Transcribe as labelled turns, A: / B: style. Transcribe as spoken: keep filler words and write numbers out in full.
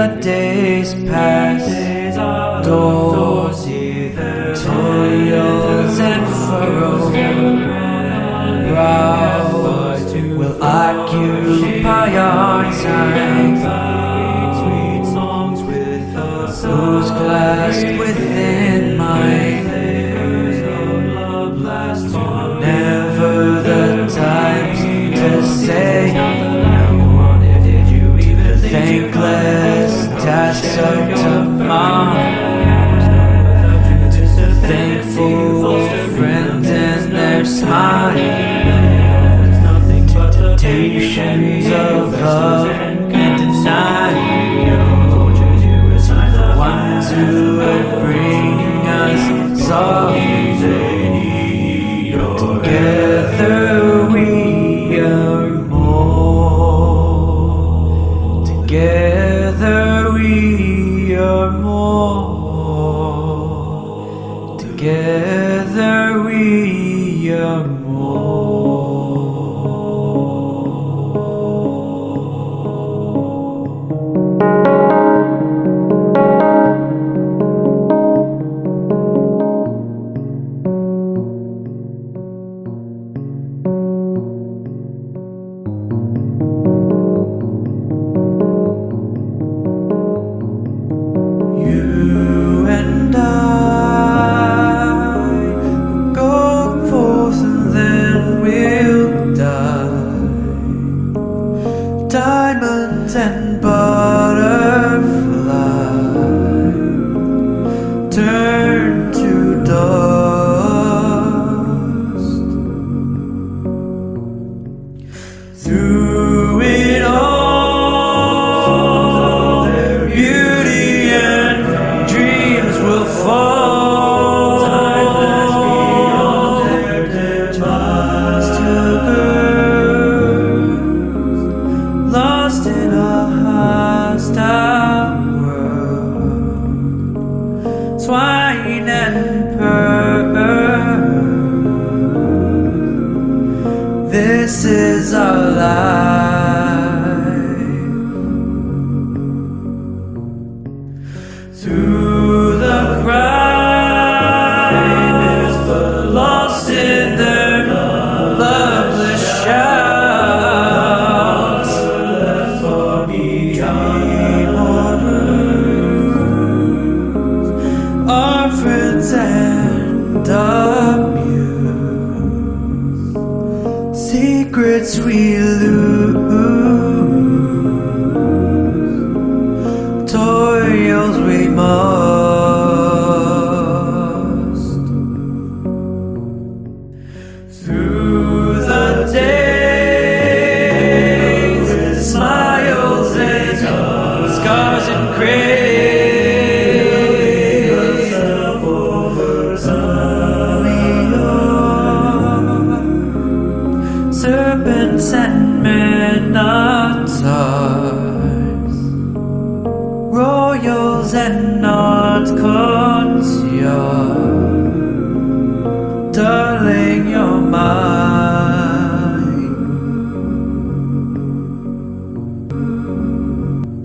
A: the days pass, doors, toils and furrow, brow will occupy our time, whose clasped within mine, never the times to say the thankless tasks of tomorrow, the thankful friends and their smile, temptations of love and denial, the ones who would bring us sorrow. Together we are more. Together we are more. Together we are more. You and I go forth and then we'll die. Diamond and butterfly turn to dust. Through it all, beauty and dreams will fall. Still girls lost in a hostile world, swine and pearl. This is our life. Through the crowd, lost in their loveless shouts, dream on roots, our friends and amuse, secrets we lose, toils we must. Through the days, smiles and scars and graves, we are serpents and men-at-arms, royals and not courtiers.